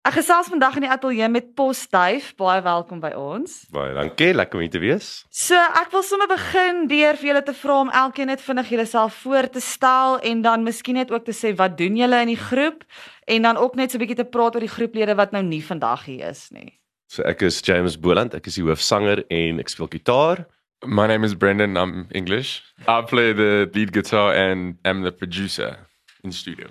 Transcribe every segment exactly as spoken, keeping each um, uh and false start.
Ek gesels vandag in die ateljee met Postduif, baie welkom by ons. Baie dankie, lekker om hier te wees. So, ek wil sommer begin deur vir julle te vra om elkeen net vinnig julleself voor te stel en dan miskien net ook te sê wat doen julle in die groep en dan ook net so 'n bietjie te praat oor die groeplede wat nou nie vandag hier is nie. So ek is James Boland, ek is die hoofsanger en ek speel gitaar. My name is Brendan, I'm English. I play the lead guitar and am the producer in studio.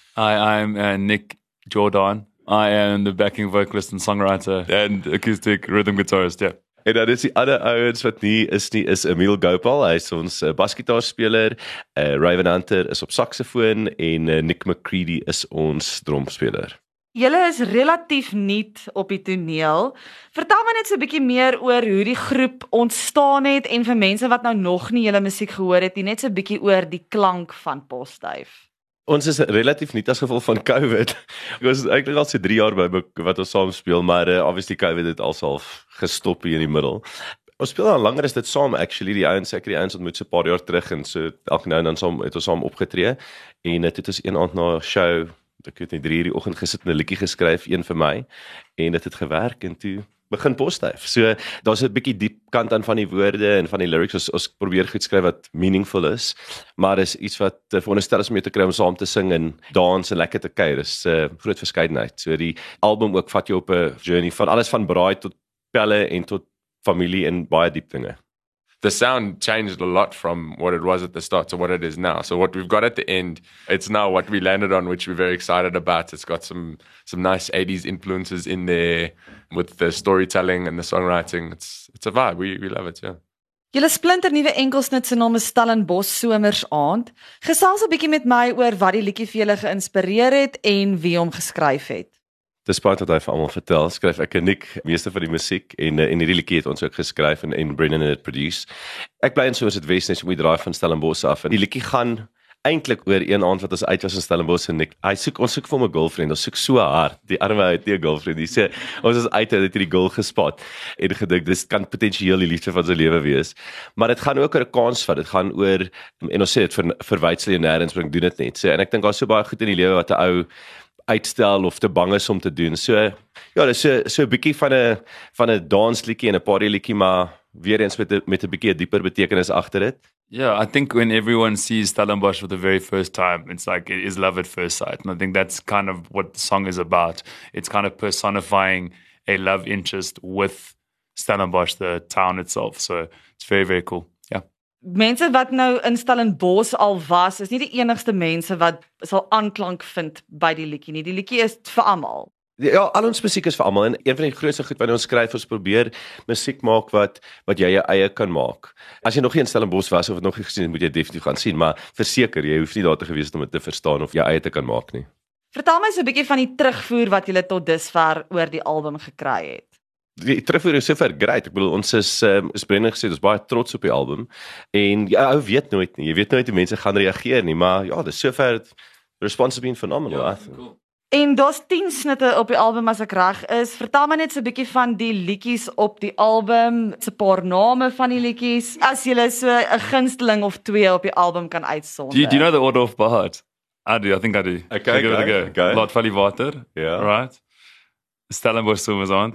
Hi, I'm uh, Nick Jordan. I am the backing vocalist and songwriter and acoustic rhythm guitarist, yeah. En dan is die ander ouens wat nie is nie, is Emil Gopal, hy is ons uh, basgitaarspeler, uh, Raven Hunter is op saksofoon en uh, Nick McCready is ons drumspeler. Julle is relatief nuut op die toneel. Vertel my net so 'n bietjie meer oor hoe die groep ontstaan het en vir mense wat nou nog nie julle musiek gehoor het nie, net so 'n bietjie oor die klank van Postduif. Ons is relatief nuut as gevolg van COVID. Ons is eintlik al so drie jaar by wat ons saam speel, maar uh, obviously COVID het alsalf gestop hier in die middel. Ons speel al langer as dit saam, actually, die ouens, ek het die ouens ontmoet so 'n paar jaar terug en so elke nou en dan saam het ons saam opgetree en dit het ons een aand na 'n show, ek weet nie, drie uur die oggend gesit en 'n liedjie geskryf, een vir my en dit het gewerk en toe begin Postduif. So daar's 'n bietjie diep kant aan van die woorde en van die lyrics. Ons, ons probeer goed skryf wat meaningful is, maar dis iets wat uh, veronderstel is om jou te kry om saam te sing en dans en lekker te kuier. Dis 'n uh, groot verskeidenheid. So die album ook vat jou op 'n journey van alles van braai tot pelle en tot familie en baie diep dinge. The sound changed a lot from what it was at the start to what it is now. So what we've got at the end, it's now what we landed on, which we're very excited about. It's got some some nice eighties influences in there with the storytelling and the songwriting. It's it's a vibe. We we love it, yeah. Julle splinter nuwe enkelsnit se naam is Stellenbosch Somersaand. Gesels 'n bietjie met my oor wat die liedjie vir julle geïnspireer het en wie hom geskryf het. Dis baie wat hy vir almal vertel. Skryf ek en Nick meeste van die musiek en en hierdie liedjie het ons ook geskryf en en Brendan het produce. Ek bly in Somerset West net om die draai van Stellenbosch af en die liedjie gaan eintlik oor een aand wat ons uit was in Stellenbosch en Nick. Hy soek ons soek vir 'n girlfriend. Ons soek so hard. Die arme uit die girlfriend. Hy sê ons is uit het hierdie girl gespot en gedink dis kan potensieel die liefde van sy lewe wees. Maar dit gaan ook oor 'n kans vat. Dit gaan oor en ons sê dit vir verwydsel jy nêrens bring doen dit net. So en ek dink daar's so baie goed in die lewe wat 'n ou uitstel of te bang is om te doen. So ja, dis so so 'n bietjie van 'n van 'n dansliedjie en 'n partyliedjie, maar weer eens met 'n met 'n bietjie 'n dieper betekenis agter dit. Yeah, I think when everyone sees Stellenbosch for the very first time, it's like it is love at first sight. And I think that's kind of what the song is about. It's kind of personifying a love interest with Stellenbosch, the town itself. So it's very, very cool. Yeah. Mense wat nou in Stellenbosch al was, is nie die enigste mense wat sal aanklank vind by die liedjie nie. Die liedjie is vir almal. Ja, al ons musiek is vir almal en een van die grootste goed wat ons skryf, ons probeer musiek maak wat wat jy jou eie kan maak. As jy nog nie in Stellenbosch was of het nog nie gesien het, moet jy definitief gaan sien, maar verseker, jy hoef nie daar te gewees het om dit te verstaan of jou eie te kan maak nie. Vertel my so 'n bietjie van die terugvoer wat julle tot dusver oor die album gekry het. Die terugvoer is sover great. Ek bedoel ons is um, is Brendan gesê, ons is baie trots op die album en ja, ou weet nooit nie. Jy weet nooit hoe mense gaan reageer nie, maar ja, dis sover response has been phenomenal. Ja, I think. cool. En daar's tien snitte op die album as ek reg is. Vertel my net so 'n bietjie van die liedjies op die album, 'n paar name van die liedjies. As jy so 'n gunsteling of twee op die album kan uitsonder. Do you, do you know the order off by heart? I do, I think I do. Okay, I'll give it a go, go. go. Laat Valley Water, Ja. right? Stellenbosch Somersaand,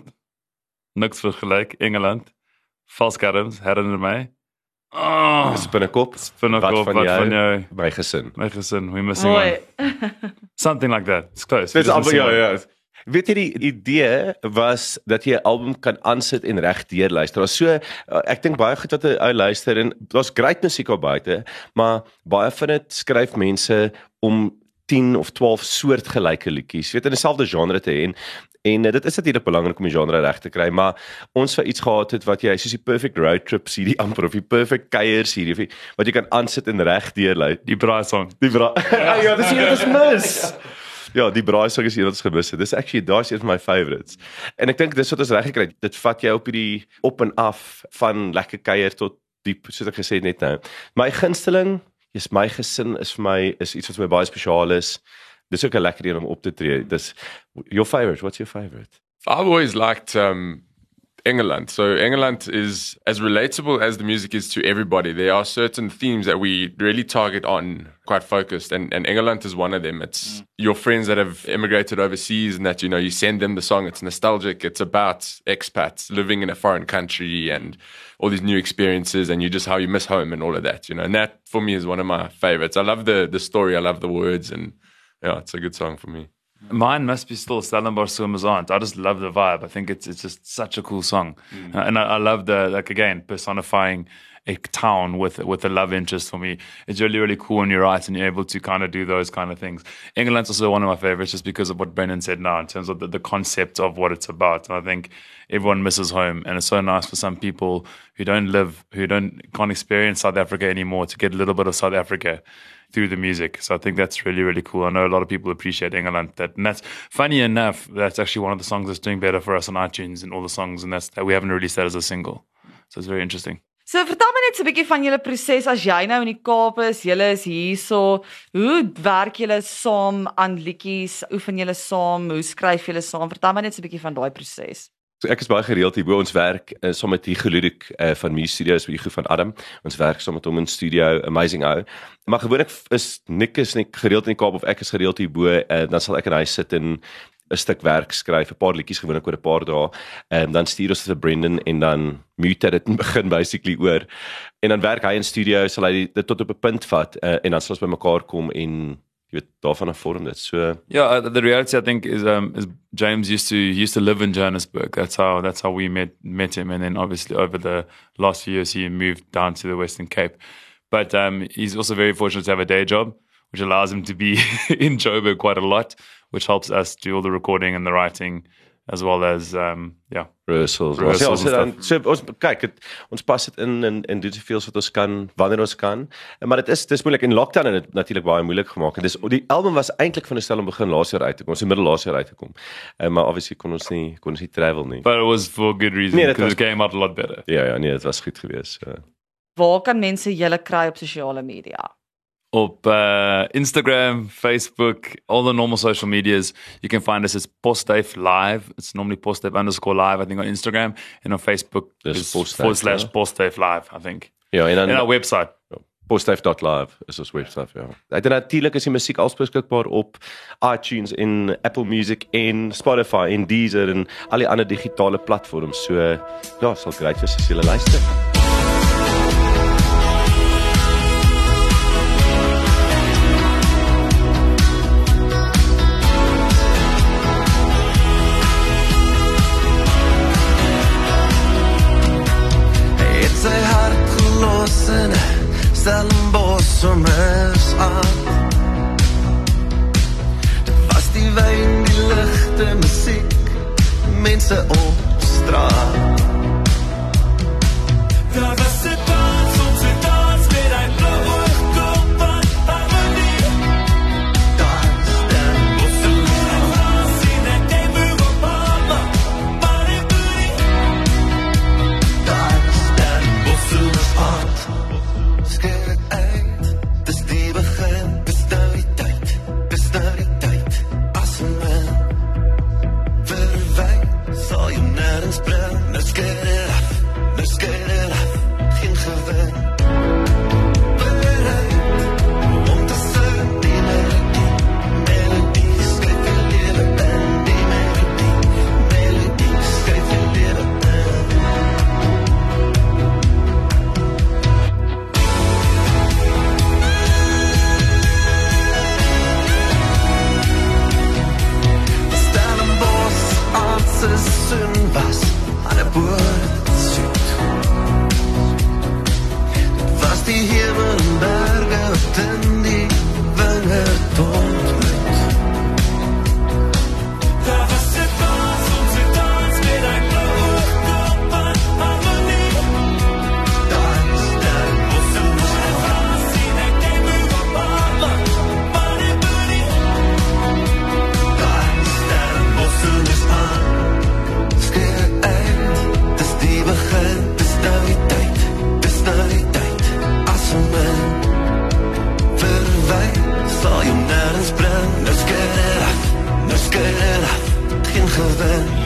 Niks vergelyk, Engeland, Valskerms, herinner my. Oh, Spinnekop, Spinnekop, wat van wat jou? van jou? My gesin. My gesin, we missing Mooi. one. Something like that. It's close. Dis We're al just ja missing one. ja. Weet jy die idee was dat jy 'n album kan aansit en regdeur luister. Daar's so ek dink baie goed wat 'n ou luister en daar's great musiek op buite, maar baie van dit skryf mense om tien of twaalf soortgelyke liedjies, weet in dieselfde genre te hê en en dit is natuurlik belangrik om die genre reg te kry, maar ons vir iets gehad het wat jy soos die perfect road trip C D amper of die perfect kuier C D of die, wat jy kan aansit en regdeur luister. Die braai song. Die bra ja, dis hier dis mis. Ja, die braai song is hier wat ons gemis het. Dis actually daai's een van my favorites. En ek dink dis wat ons reg gekry het. Dit vat jou op hierdie op en af van lekker kuier tot diep, soos ek gesê het net nou. My gunsteling, is my gesin is vir my is iets wat vir my baie spesiaal is. Dis ook 'n lekker een om op te tree. Dis your favorite. What's your favorite? I've always liked um, Engeland. So Engeland is as relatable as the music is to everybody. There are certain themes that we really target on, quite focused, and, and Engeland is one of them. It's mm. your friends that have immigrated overseas and that, you know, you send them the song. It's nostalgic. It's about expats living in a foreign country and all these new experiences, and you just how you miss home and all of that, you know. And that for me is one of my favorites. I love the the story. I love the words, and yeah, it's a good song for me. Mine must be still Stellenbosch Swimmers Aren't. I just love the vibe. I think it's it's just such a cool song, mm. and I, I love the like again personifying a town with with a love interest. For me, it's really really cool when you write and you're able to kind of do those kind of things. England's also one of my favorites just because of what Brendan said now in terms of the, the concept of what it's about. And I think everyone misses home, and it's so nice for some people who don't live, who don't can't experience South Africa anymore to get a little bit of South Africa through the music. So I think that's really, really cool. I know a lot of people appreciate England. That, and that's funny enough, that's actually one of the songs that's doing better for us on iTunes and all the songs, and that's that we haven't released that as a single. So it's very interesting. So vertel my net so 'n bietjie van julle proses as jy nou in die Kaap is, julle is hierso. Hoe werk julle saam aan liedjies? Oefen julle saam? Hoe skryf julle saam? Vertel my net so 'n bietjie van daai proses. So ek is baie gereeld hier by ons werk uh, saam met Hugo Ludik uh, van Muse Studios, Hugo van Adam. Ons werk saam met hom in studio, amazing ou. Maar gewoonlik is Nick is nie gereeld in die Kaap of ek is gereeld hier bo, uh, dan sal ek in huis sit en 'n stuk werk skryf, 'n paar liedjies gewoonlik oor 'n paar dae. En dan stuur ons dit vir Brendan en dan mute dit en begin basically oor. En dan werk hy in studio, sal hy dit tot op 'n punt vat uh, en dan sal ons bymekaar kom en jy weet daarvan af vorm dit. So yeah, the reality I think is um is James used to he used to live in Johannesburg. That's how that's how we met met him, and then obviously over the last few years he moved down to the Western Cape. But um he's also very fortunate to have a day job, which allows him to be in Joburg quite a lot, which helps us do all the recording and the writing as well as um yeah rehearsals. rehearsals ja, dan, so ons kyk het, ons pas dit in en en doen soveel wat ons kan wanneer ons kan. Maar dit is dis moeilik en lockdown het dit natuurlik baie moeilik gemaak. En dis die album was eintlik van 'n stel om begin laas jaar uit te kom. Ons het middel laas jaar uit te kom. Uh, maar obviously kon ons nie kon ons nie travel nie. But it was for good reason nee, because it came out a lot better. Ja ja, nee, dit was goed geweest. So. Waar kan mense julle kry op sosiale media? Op uh, Instagram, Facebook, all the normal social medias. You can find us as Postdave Live. It's normally Postdave underscore live, I think, on Instagram. And on Facebook, it's forward slash Postdave Live, I think. Ja, en dan en our website. postdave dot live is ons webwerf, ja. Dit natuurlik is die musiek al beskikbaar op iTunes en Apple Music en Spotify en Deezer en al die ander digitale platforms. So ja, sal great wees as jy luister. Stellenbosch Swimmers Aren't. Dit was die wyn, die ligte, musiek, mense op straat. Daar was 'n dans, ons het dans met een blauwe oogkop van harmonie. Daar staan Stellenbosch Swimmers in een keivuur op mama, maar ik doe niet. Daar staan Stellenbosch Swimmers Skeer uit, dis die begin, dis nou die tyd, dis nou die tyd, as een man verwij, sal jy nergens bring, nou skeer het af, nou skeer het af, geen gewin. Bereid, om te sing die melodie, melodie, skryf jy lewe in, die melodie, melodie, skryf jy lewe in. Seisoen was aan 'n boot soet. Dit was die hemel en berge wat in die wingerd ontmoet. Daar was 'n dans, ons het dans met een blauwe oogkop van harmonie. Daar staan ons in Frans in een keivuur op mama, maar die booty. Daar staan ons in die aan. Begin, dis nou die tyd, dis nou die tyd, as een man verwij, sal jy nergens bring, nou skeer het af, nou skeer het af, geen gewin.